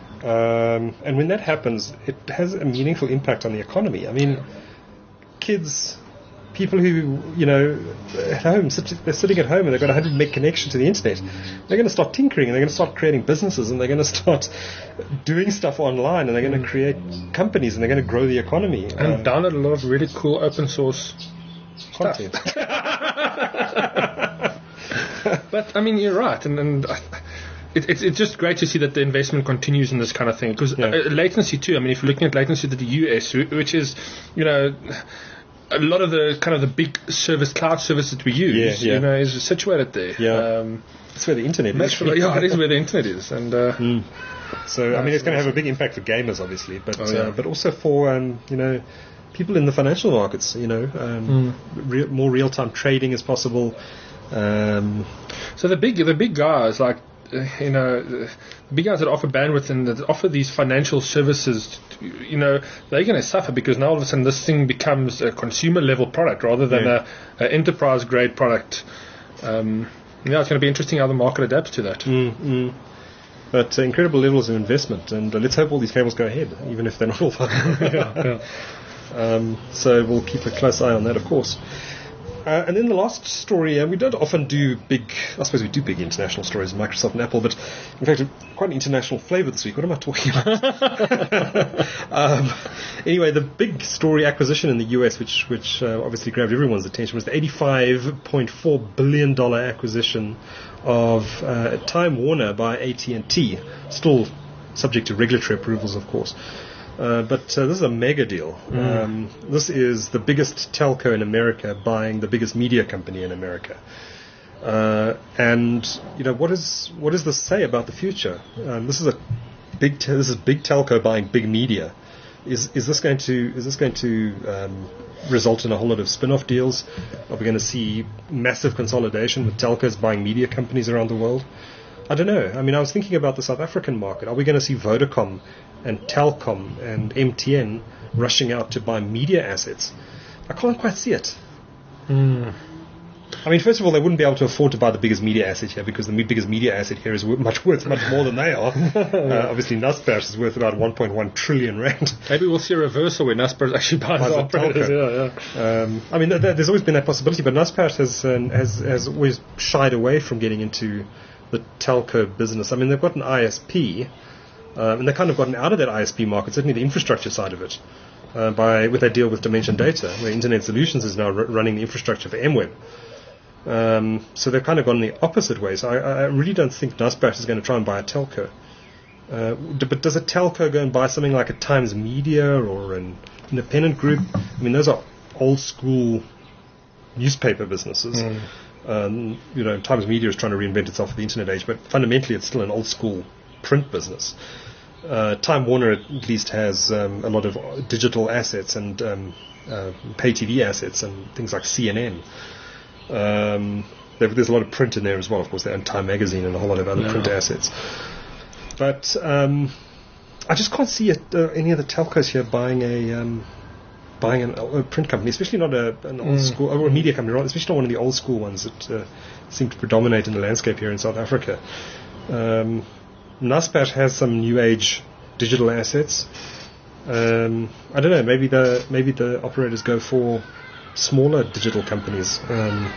Um, and when that happens, it has a meaningful impact on the economy. I mean, kids, people who, you know, at home, sit, they're sitting at home and they've got a one hundred meg connection to the internet. They're going to start tinkering and they're going to start creating businesses and they're going to start doing stuff online and they're going to create companies and they're going to grow the economy. and Um, download a lot of really cool open source content. But I mean, you're right, and, and I, it, it's it's just great to see that the investment continues in this kind of thing because Yeah. uh, latency too. I mean, if you're looking at latency to the U S, wh- which is, you know, a lot of the kind of the big service cloud services that we use, Yeah, yeah. you know, is situated there. Yeah. Um, That's where the internet Makes is. sure, yeah, it is where the internet is, and uh, So I mean, it's going to have a big impact for gamers, obviously, but Oh, yeah. uh, but also for um, you know people in the financial markets. You know, um, re- more real time trading is possible. Um, so the big the big guys like uh, you know the big guys that offer bandwidth and that offer these financial services, you know, they're going to suffer because now all of a sudden this thing becomes a consumer level product rather than Yeah. a, a enterprise grade product. Um, yeah, it's going to be interesting how the market adapts to that. mm, mm. But uh, incredible levels of investment, and uh, let's hope all these cables go ahead, even if they're not all viable. yeah, yeah. Um, so we'll keep a close eye on that, of course. Uh, and then the last story, uh, we don't often do big, I suppose we do big international stories, Microsoft and Apple, but in fact, quite an international flavour this week. What am I talking about? um, anyway, the big story acquisition in the U S, which which uh, obviously grabbed everyone's attention, was the eighty-five point four billion dollars acquisition of uh, Time Warner by A T and T, still subject to regulatory approvals, of course. Uh, but uh, this is a mega deal. Mm. Um, this is the biggest telco in America buying the biggest media company in America. Uh, and you know what is what does this say about the future? Um, this is a big te- this is big telco buying big media. Is is this going to is this going to um, result in a whole lot of spin-off deals? Are we going to see massive consolidation with telcos buying media companies around the world? I don't know. I mean, I was thinking about the South African market. Are we going to see Vodacom and Telkom and M T N rushing out to buy media assets? I can't quite see it. Mm. I mean, first of all, they wouldn't be able to afford to buy the biggest media asset here because the me- biggest media asset here is w- much worth much more than they are. uh, obviously, Naspers is worth about one point one trillion rand. Maybe we'll see a reversal where Naspers actually buys Buys the a operators. telco. Yeah, yeah. Um, I mean, th- th- there's always been that possibility, but Naspers has, um, has has always shied away from getting into the telco business. I mean, they've got an I S P, um, and they've kind of gotten out of that I S P market, certainly the infrastructure side of it, uh, by with their deal with Dimension Data, where Internet Solutions is now r- running the infrastructure for M Web. Um, so they've kind of gone the opposite way. So I, I really don't think Naspers is going to try and buy a telco. Uh, d- but does a telco go and buy something like a Times Media or an independent group? I mean, those are old school newspaper businesses. Mm. Um, you know, Times Media is trying to reinvent itself for the internet age, but fundamentally it's still an old school print business. Uh, Time Warner at least has um, a lot of digital assets and um, uh, pay T V assets and things like C N N. Um, there's a lot of print in there as well. Of course, they own Time Magazine and a whole lot of other Yeah. print assets. But um, I just can't see it, uh, any of the telcos here buying a um, buying an, a print company, especially not a, an old Mm. school or a media company, right? Especially not one of the old school ones that uh, seem to predominate in the landscape here in South Africa. Um, Naspers has some new age digital assets. Um, I don't know. Maybe the maybe the operators go for smaller digital companies. Um,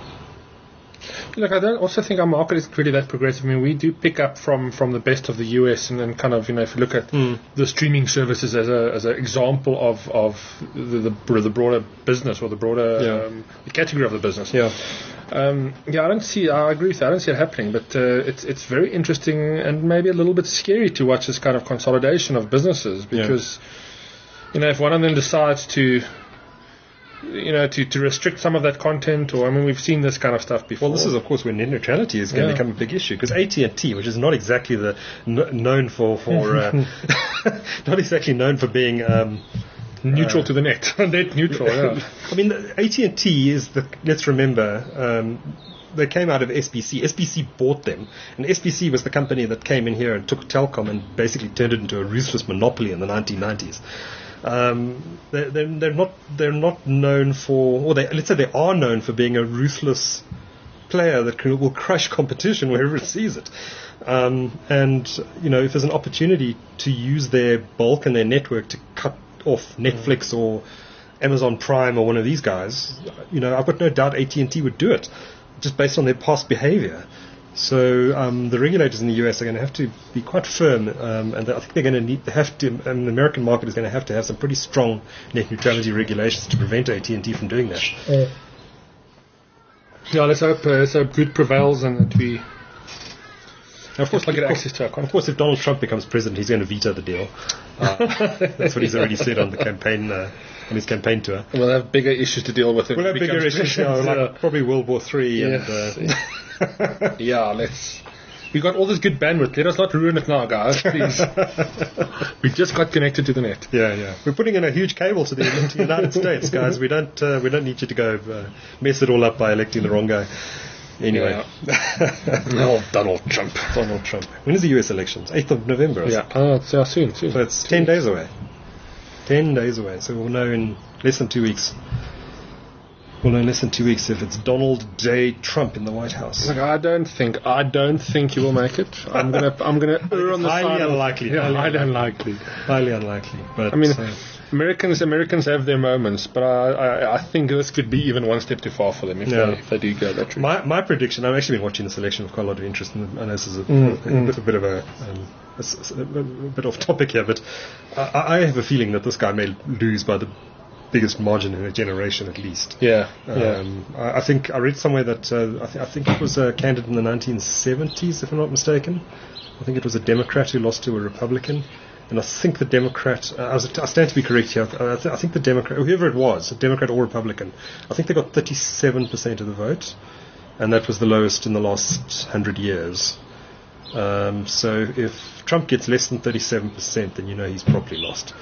Look, I don't also think our market is really that progressive. I mean, we do pick up from, from the best of the U S, and then kind of, you know, if you look at Mm. the streaming services as a as an example of of the, the the broader business or the broader Yeah. um, the category of the business. yeah. Um, yeah, I don't see. I agree with that. I don't see it happening, but uh, it's it's very interesting and maybe a little bit scary to watch this kind of consolidation of businesses because, you know, if one of them decides to, you know, to, to restrict some of that content, or I mean, we've seen this kind of stuff before. Well, this is, of course, where net neutrality is going Yeah. to become a big issue because A T and T, which is not exactly the n- known for for uh, not exactly known for being. Um, neutral uh, to the net, net neutral. Yeah. I mean, A T and T is the. Let's remember, um, they came out of S B C. S B C bought them, and S B C was the company that came in here and took Telkom and basically turned it into a ruthless monopoly in the nineteen nineties. Um, they're, they're, they're not they're not known for, or they, let's say they are known for being a ruthless player that can, will crush competition wherever it sees it. Um, and you know, if there's an opportunity to use their bulk and their network to cut off Netflix mm. or Amazon Prime or one of these guys, you know, I've got no doubt A T and T would do it, just based on their past behavior. So um, the regulators in the U S are going to have to be quite firm, um, and I think they're going to need, they have to, and the American market is going to have to have some pretty strong net neutrality regulations to prevent A T and T from doing that. Uh, yeah, let's hope, uh, let's hope good prevails and that we Of course, Just like of get course- access to our Of content. course, if Donald Trump becomes president, he's going to veto the deal. Uh, that's what he's already said on the campaign, uh, on his campaign tour. We'll have bigger issues to deal with. if We'll it have bigger becomes issues, you know, president. like probably World War Three. Yes. And, uh, Yeah, let's. We got all this good bandwidth. Let us not ruin it now, guys. Please. We just got connected to the net. yeah, yeah. We're putting in a huge cable to the, to the United States, guys. We don't, uh, we don't need you to go uh, mess it all up by electing the wrong guy. Anyway, Oh, Donald Trump. Donald Trump. When is the U S elections? eighth of November. I Yeah, think. uh, it's uh, soon, soon. So it's ten days away. Ten days away. So we'll know in less than two weeks. We'll know in less than two weeks if it's Donald J. Trump in the White House. Look, I don't think I don't think he will make it. I'm gonna I'm gonna err on the highly side of- unlikely, Yeah, highly highly unlikely. Highly unlikely. But I mean, uh, Americans Americans have their moments, but I, I I think this could be even one step too far for them if, Yeah. they, if they do go that route. my my prediction. I've actually been watching this election with quite a lot of interest, and I know this is a, Mm, a, mm. a bit of a, um, a, s- a bit off topic here, but I, I have a feeling that this guy may lose by the biggest margin in a generation at least. Yeah, yeah. Um, I, I think I read somewhere that uh, I, th- I think it was a candidate in the nineteen seventies, if I'm not mistaken. I think it was a Democrat who lost to a Republican, and I think the Democrat. Uh, I, was, I stand to be correct here. I, th- I think the Democrat, whoever it was, a Democrat or Republican, I think they got thirty-seven percent of the vote, and that was the lowest in the last hundred years. Um, so if Trump gets less than thirty-seven percent, then you know he's probably lost.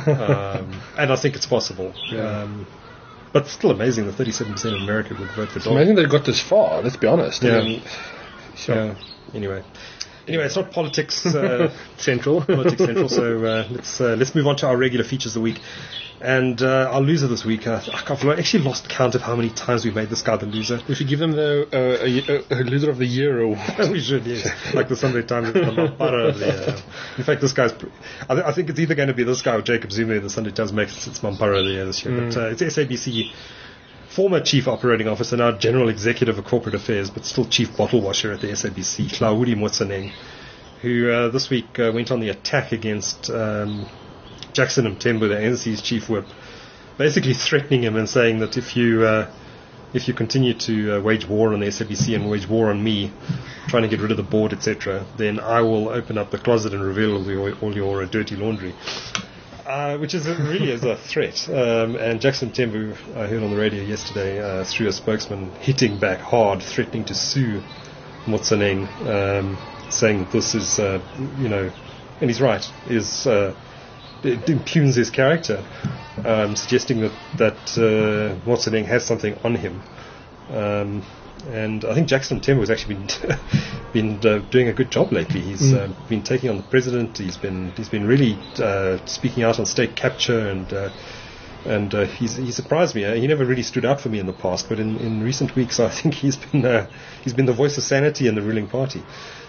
um, and I think it's possible. Yeah. Um, but it's still amazing that thirty-seven percent of America would vote for It's Donald. amazing they got this far. Let's be honest. Yeah. I mean, sure. Yeah. Anyway, anyway, it's not politics uh, Central. politics central. So uh, let's uh, let's move on to our regular features of the week. And uh, our loser this week, uh, I've lo- actually lost count of how many times we made this guy the loser. We should give them the uh, a, a, a loser of the year award. We should, yes. Like the Sunday Times, the Mampara of the year. In fact, this guy's. Pr- I, th- I think it's either going to be this guy or Jacob Zuma. The Sunday Times makes its Mampara of the year this year. But uh, it's S A B C, former Chief Operating Officer, now General Executive of Corporate Affairs, but still Chief Bottle Washer at the S A B C, Hlaudi Motsaneng, who uh, this week uh, went on the attack against um, Jackson Mthembu, the A N C's chief whip, basically threatening him and saying that if you uh, if you continue to uh, wage war on the S A B C and wage war on me, trying to get rid of the board, et cetera, then I will open up the closet and reveal all your, all your uh, dirty laundry. Uh, which is a, really is a threat. Um, and Jackson Mthembu, I heard on the radio yesterday, uh, through a spokesman, hitting back hard, threatening to sue Motsaneng, um, saying that this is, uh, you know, and he's right, is uh, it impugns his character, um, suggesting that that uh, Motsaneng has something on him. Um, and I think Jackson Mthembu has actually been been uh, doing a good job lately. He's Mm. uh, been taking on the president. He's been he's been really uh, speaking out on state capture, and uh, and uh, he's he surprised me. Uh, he never really stood out for me in the past, but in, in recent weeks, I think he's been uh, he's been the voice of sanity in the ruling party.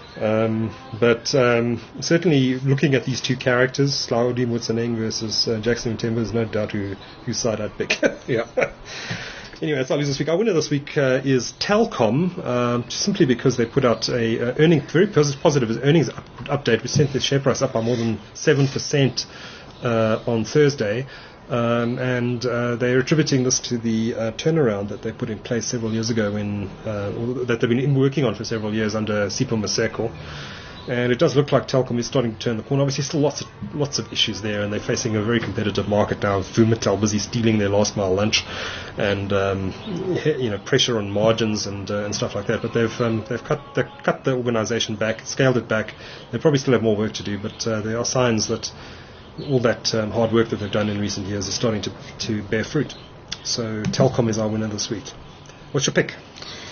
Um, but um, certainly, looking at these two characters, Hlaudi Motsaneng versus uh, Jackson Mthembu, there's no doubt who whose side I'd pick. Yeah. Anyway, that's our loser this week. Our winner this week uh, is Telkom, um, simply because they put out a uh, earning very pos- positive earnings up- update, which sent their share price up by more than seven percent uh, on Thursday. Um, and uh, they're attributing this to the uh, turnaround that they put in place several years ago, when uh, or that they've been working on for several years under Sipho Maseko. And it does look like Telkom is starting to turn the corner. Obviously, still lots of lots of issues there, and they're facing a very competitive market now. Vumatel busy stealing their last mile lunch, and um, you know, pressure on margins and uh, and stuff like that. But they've um, they've cut they've cut the organisation back, scaled it back. They probably still have more work to do, but uh, there are signs that all that um, hard work that they've done in recent years is starting to to bear fruit. So Telkom is our winner this week. What's your pick?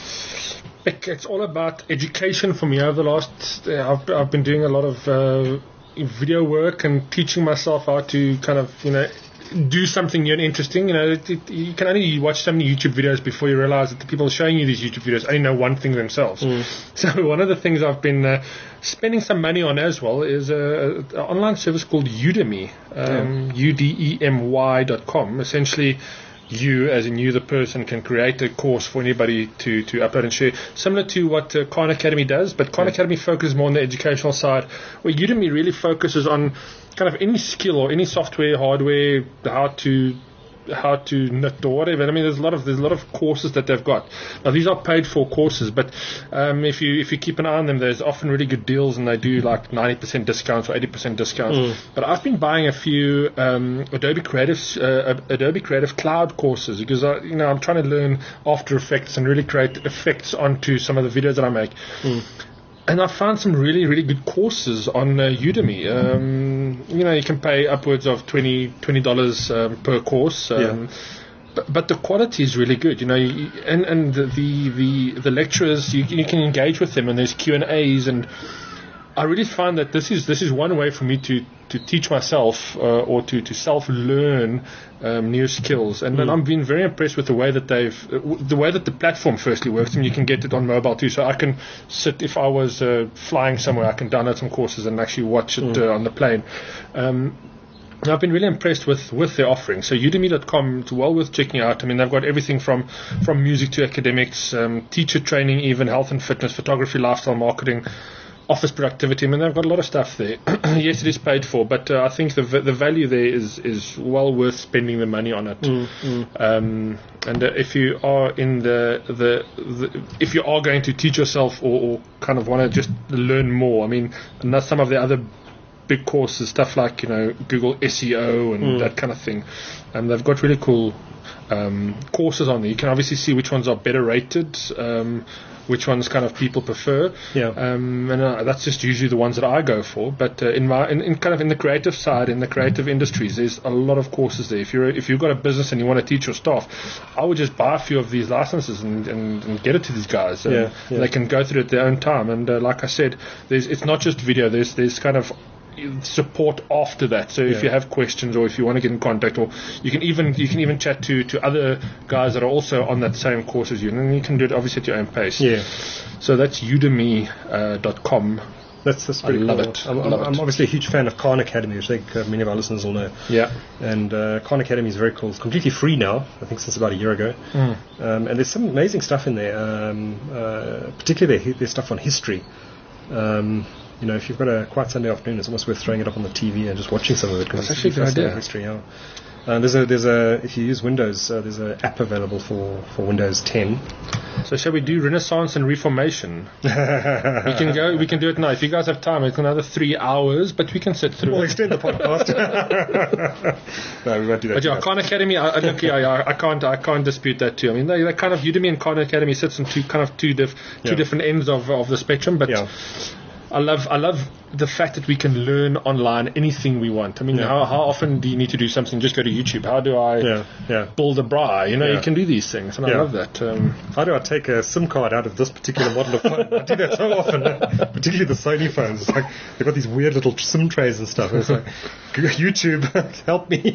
It's all about education for me. Over the last, uh, I've, I've been doing a lot of uh, video work and teaching myself how to kind of, you know, do something new and interesting. You know, it, it, you can only watch so many YouTube videos before you realize that the people showing you these YouTube videos only know one thing themselves. Mm. So one of the things I've been uh, spending some money on as well is a, a online service called Udemy, um, yeah. U D E M Y dot com. Essentially, you, as in you, the person, can create a course for anybody to, to upload and share, similar to what uh, Khan Academy does, but Khan yeah. Academy focuses more on the educational side, where Udemy really focuses on kind of any skill or any software, hardware, how to how to knit or whatever. I mean, there's a lot of there's a lot of courses that they've got. Now these are paid for courses, but um, if you if you keep an eye on them, there's often really good deals, and they do like ninety percent discounts or eighty percent discounts. Mm. But I've been buying a few um, Adobe Creative uh, Adobe Creative Cloud courses because I, you know I'm trying to learn After Effects and really create effects onto some of the videos that I make. Mm. And I found some really, really good courses on uh, Udemy. Um, you know, you can pay upwards of twenty dollars um, per course. Um, yeah. but, but the quality is really good. You know, you, and and the the the lecturers, you, you can engage with them, and there's Q and A's, and I really find that this is this is one way for me to, to teach myself uh, or to, to self-learn um, new skills. And, mm. and I'm being very impressed with the way that they've, uh, w- the way that the platform firstly works, and you can get it on mobile too. So I can sit, if I was uh, flying somewhere, I can download some courses and actually watch it mm. uh, on the plane. Um, I've been really impressed with, with their offering. So udemy dot com, it's well worth checking out. I mean, they've got everything from, from music to academics, um, teacher training, even health and fitness, photography, lifestyle marketing, office productivity. I mean, they've got a lot of stuff there. Yes, it is paid for, but uh, I think the v- the value there is, is well worth spending the money on it. Mm, mm. Um, and uh, if you are in the, the the if you are going to teach yourself or, or kind of want to just learn more, I mean, and that's some of the other big courses, stuff like, you know, Google S E O and mm. that kind of thing. And they've got really cool um, courses on there. You can obviously see which ones are better rated, um, which ones kind of people prefer. Yeah. Um, and uh, that's just usually the ones that I go for. But uh, in my in, in kind of in the creative side, in the creative industries, there's a lot of courses there. If you're if you've got a business and you want to teach your staff, I would just buy a few of these licenses and, and, and get it to these guys. Um, yeah, yeah. They can go through it at their own time. And uh, like I said, there's it's not just video. There's there's kind of support after that. So yeah. if you have questions or if you want to get in contact, or you can even you can even chat to, to other guys that are also on that same course as you, and you can do it obviously at your own pace. Yeah. So that's udemy dot com. Uh, That's, that's pretty I love cool. it. I'm, I'm, love I'm it. obviously a huge fan of Khan Academy, which I think uh, many of our listeners will know. Yeah. And uh, Khan Academy is very cool. It's completely free now, I think since about a year ago. Mm. Um, and there's some amazing stuff in there, um, uh, particularly their, their stuff on history. Um, you know, if you've got a quiet Sunday afternoon, it's almost worth throwing it up on the T V and just watching some of it. That's actually a good idea. History, yeah. Uh, there's a there's a if you use Windows, uh, there's an app available for, for Windows ten. So shall we do Renaissance and Reformation? we can go. We can do it now. If you guys have time, it's another three hours, but we can sit through. We'll it. extend the podcast. No, we won't do that. But yeah, Khan Academy. I, I, look, yeah, yeah, I can't. I can't dispute that too. I mean, they, they kind of Udemy and Khan Academy sits on two kind of two diff, two yeah. different ends of of the spectrum, but. Yeah. I love I love the fact that we can learn online anything we want. I mean, yeah. how how often do you need to do something? Just go to YouTube. How do I yeah, yeah. build a bra? You know, yeah. you can do these things, and yeah. I love that. Um, how do I take a SIM card out of this particular model of phone? I do that so often, particularly the Sony phones. It's like they've got these weird little SIM trays and stuff. And it's like, YouTube, help me.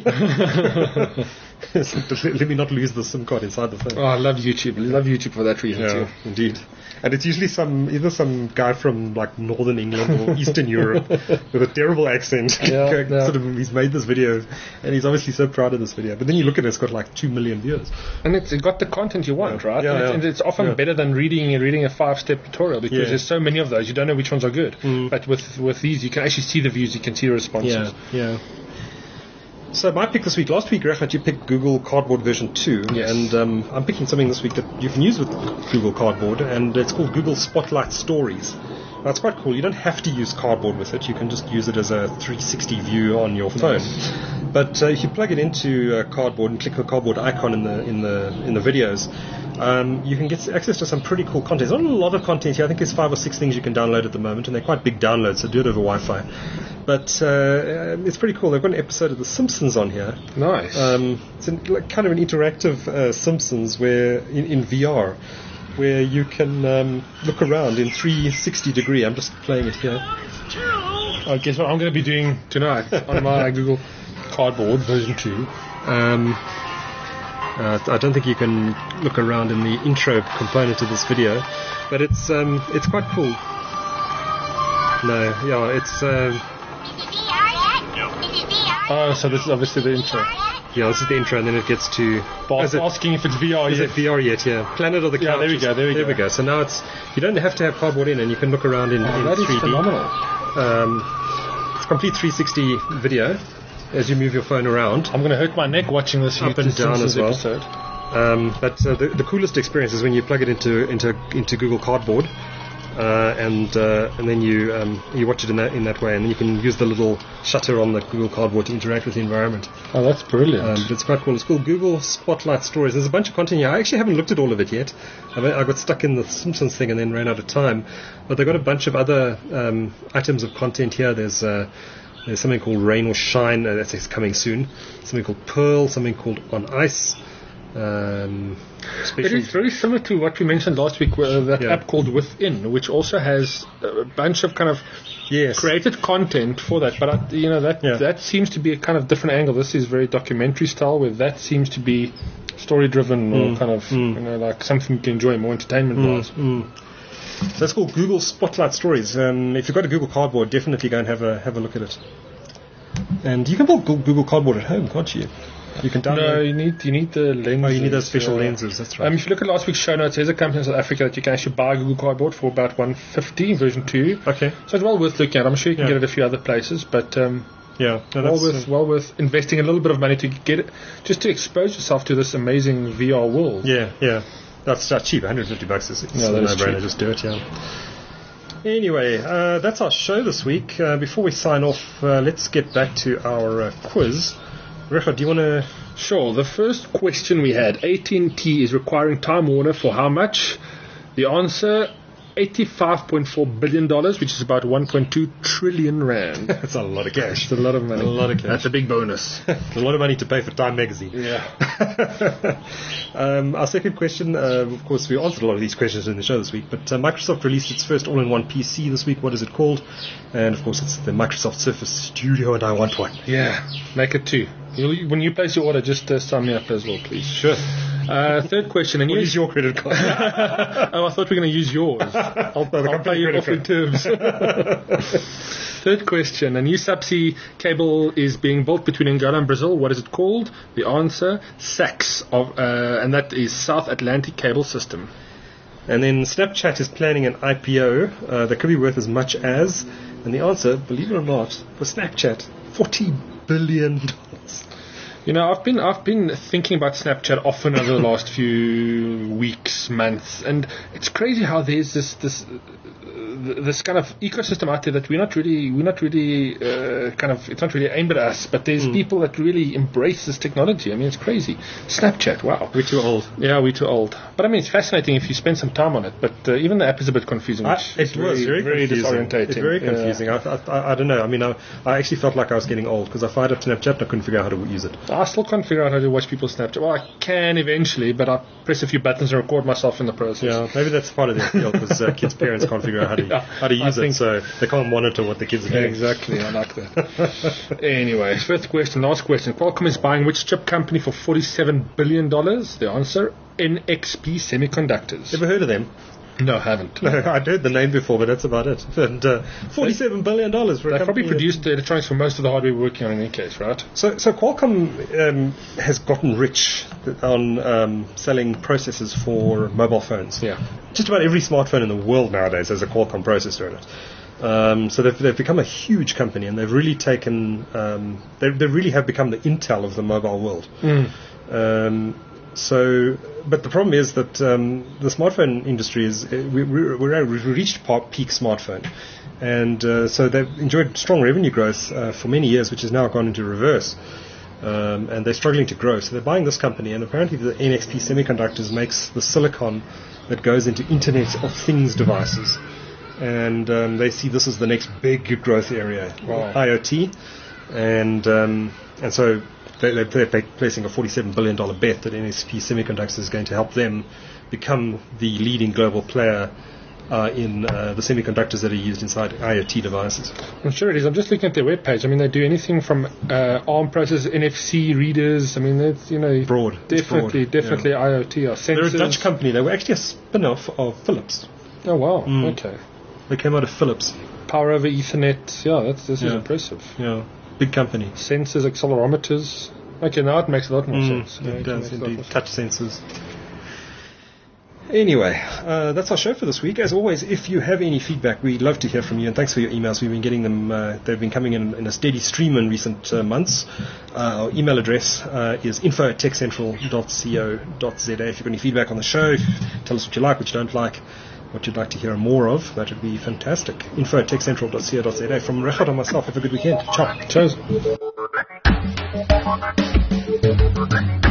Let me not lose the SIM card inside the phone. Oh, I love YouTube. I love YouTube for that reason yeah, too. Indeed. And it's usually some either some guy from like Northern England or Eastern Europe with a terrible accent. Yeah, yeah. Sort of, he's made this video, and he's obviously so proud of this video. But then you look at it; it's got like two million views, and it's got the content you want, yeah. right? Yeah, and, yeah. It's, and it's often yeah. better than reading reading a five-step tutorial because yeah. there's so many of those. You don't know which ones are good. Mm. But with with these, you can actually see the views. You can see the responses. Yeah, yeah. So my pick this week, last week, Rafat, you picked Google Cardboard version two, yes. and um, I'm picking something this week that you can use with Google Cardboard, and it's called Google Spotlight Stories. Now, it's quite cool. You don't have to use Cardboard with it. You can just use it as a three sixty view on your phone. Nice. But uh, if you plug it into uh, Cardboard and click the Cardboard icon in the in the in the videos, um, you can get access to some pretty cool content. There's not a lot of content here. I think there's five or six things you can download at the moment, and they're quite big downloads, so do it over Wi-Fi. But uh, it's pretty cool. They've got an episode of The Simpsons on here. Nice. Um, it's an, like, kind of an interactive uh, Simpsons where in, in V R, where you can um, look around in three sixty degree. I'm just playing it here. Oh, guess what I'm going to be doing tonight on my Google Cardboard version two. Um, uh, I don't think you can look around in the intro component of this video, but it's um, it's quite cool. No, yeah, it's. Um, Oh, so this is obviously the intro. Yeah, this is the intro, and then it gets to. Bart oh, asking if it's V R is yet. Is it V R yet? Yeah. Planet of the Couch. Yeah, there we go. There we there go. we go. So now it's you don't have to have Cardboard in, and you can look around in, oh, in that three D. Is phenomenal. Um, it's complete three sixty video, as you move your phone around. I'm going to hurt my neck watching this Up and down as well. episode. Um, but uh, the, the coolest experience is when you plug it into into into Google Cardboard, uh, and uh, and then you um, you watch it in that in that way, and then you can use the little shutter on the Google Cardboard to interact with the environment. Oh, that's brilliant. Um, but it's quite cool. It's called Google Spotlight Stories. There's a bunch of content here. I actually haven't looked at all of it yet. I, I got stuck in the Simpsons thing and then ran out of time. But they've got a bunch of other um, items of content here. There's uh, there's something called Rain or Shine. Uh, that's coming soon. Something called Pearl. Something called On Ice. Um, it is very similar to what we mentioned last week, uh, that Yeah. app called Within, which also has a bunch of kind of yes. created content for that. But uh, you know that Yeah. that seems to be a kind of different angle. This is very documentary style, where that seems to be story driven or Mm, kind of mm. you know like something you can enjoy more entertainment wise. Mm. So that's called Google Spotlight Stories. Um, if you've got a Google Cardboard, definitely go and have a have a look at it. And you can build Goo- Google Cardboard at home, can't you? You can download. No, you need you need the lenses. Oh, you need those special uh, lenses. That's right. Um, if you look at last week's show notes, there's a company in South Africa that you can actually buy Google Cardboard for about one fifty version two. okay. So it's well worth looking at. I'm sure you can Yeah. get it a few other places, but um, Yeah. No, well that's, worth uh, well worth investing a little bit of money to get it, just to expose yourself to this amazing V R world. yeah. Yeah. That's uh, cheap. one hundred fifty bucks is it's Yeah, that a is no-brainer. cheap. Just do it. Yeah. Anyway, uh, that's our show this week. Uh, before we sign off, uh, let's get back to our uh, quiz. Richard, do you want to? Sure. The first question we had: A T and T is requiring Time Warner for how much? The answer: eighty-five point four billion dollars, which is about one point two trillion rand. That's a lot of cash. That's a lot of money. A lot of cash. That's a big bonus. a lot of money to pay for Time Magazine. Yeah. um, our second question, uh, of course, we answered a lot of these questions in the show this week, but uh, Microsoft released its first all-in-one P C this week. What is it called? And, of course, it's the Microsoft Surface Studio, and I want one. Yeah. Make it two. You'll, when you place your order, just uh, sign me up as well, please. Sure. Uh, third question. And We'll you use your credit card. oh, I thought we were going to use yours. I'll, No, the I'll company pay you credit off in terms. Third question. A new subsea cable is being built between Angola and Brazil. What is it called? The answer: S A C S, of, uh, and that is South Atlantic Cable System. And then Snapchat is planning an I P O uh, that could be worth as much as, and the answer, believe it or not, for Snapchat, forty billion dollars. You know, I've been I've been thinking about Snapchat often over the last few weeks, months, and it's crazy how there's this this uh, this kind of ecosystem out there that we're not really we're not really uh, kind of it's not really aimed at us, but there's Mm. people that really embrace this technology. I mean, it's crazy. Snapchat, wow. We're too old. Yeah, we're too old. But I mean, it's fascinating if you spend some time on it. But uh, even the app is a bit confusing. I, Which it is was very, very confusing. disorientating. It's very Yeah. confusing. I, I, I, I don't know. I mean, I, I actually felt like I was getting old because I fired up Snapchat and I couldn't figure out how to use it. I still can't figure out how to watch people Snapchat. Well, I can eventually, but I press a few buttons and record myself in the process. Yeah, maybe that's part of the appeal because uh, kids' parents can't figure out how to Yeah, how to I use it, think- so they can't monitor what the kids are doing. Exactly, I like that. Anyway, fifth question, last question. Qualcomm is buying which chip company for forty-seven billion dollars? The answer: N X P Semiconductors. Ever heard of them? No, haven't. No, I'd heard the name before, but that's about it. And uh, forty-seven billion dollars for a They probably company that- produced the electronics for most of the hardware we're working on in any case, right? So, so Qualcomm um, has gotten rich on um, selling processors for mobile phones. Yeah. Just about every smartphone in the world nowadays has a Qualcomm processor in it. Um, so they've, they've become a huge company, and they've really taken, um, they, they really have become the Intel of the mobile world. Mm. Um, so, but the problem is that um, the smartphone industry is uh, we, we, we're at- we've reached pa- peak smartphone, and uh, so they've enjoyed strong revenue growth uh, for many years, which has now gone into reverse. Um, and they're struggling to grow, so they're buying this company, and apparently the N X P Semiconductors makes the silicon that goes into Internet of Things devices, and um, they see this as the next big growth area, Wow. IoT, and um, and so they, they're, they're placing a forty-seven billion dollars bet that N X P Semiconductors is going to help them become the leading global player uh, in uh, the semiconductors that are used inside IoT devices. I'm sure it is. I'm just looking at their webpage. I mean, they do anything from uh, ARM processors, N F C readers. I mean, it's, you know, Broad. It's Definitely, broad, definitely yeah. IoT or sensors. They're a Dutch company. They were actually a spin-off of Philips. Oh, wow. Mm. Okay. They came out of Philips. Power over Ethernet. Yeah, that's, this is Yeah. impressive. Yeah, big company. Sensors, accelerometers. Okay, now it makes a lot more Mm, sense. Yeah, it it does makes a lot indeed. more sense. Touch sensors. Anyway, uh, that's our show for this week. As always, if you have any feedback, we'd love to hear from you, and thanks for your emails. We've been getting them. Uh, they've been coming in in a steady stream in recent uh, months. Uh, our email address uh, is info at techcentral dot co dot za. If you've got any feedback on the show, if, tell us what you like, what you don't like, what you'd like to hear more of. That would be fantastic. info at techcentral dot co dot za. From Rechad and myself, have a good weekend. Ciao. Cheers.